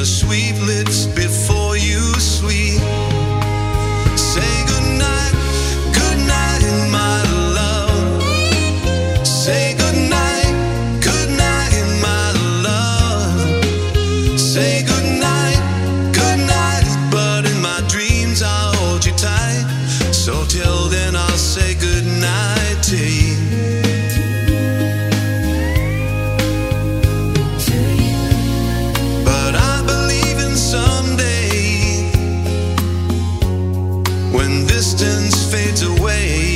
your sweet lips before you sleep. Say goodnight, goodnight, my love. Say goodnight, goodnight, my love. Say goodnight, goodnight, but in my dreams I'll hold you tight. So till then I'll say goodnight to you. But I believe in someday, when distance fades away,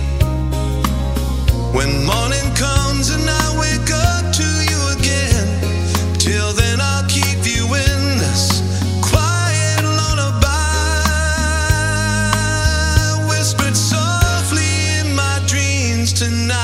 when morning comes and I wake up to you again. Till then I'll keep you in this quiet lullaby, whispered softly in my dreams tonight.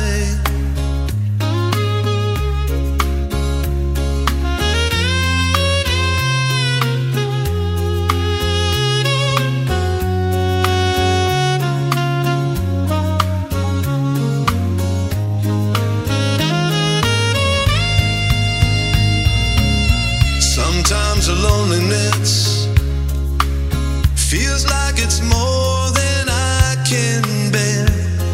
Sometimes the loneliness feels like it's more than I can bear.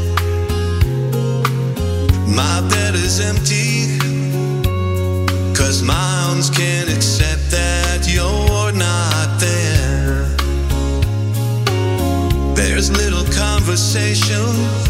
My bed is empty, 'cause my arms can't accept that you're not there. There's little conversation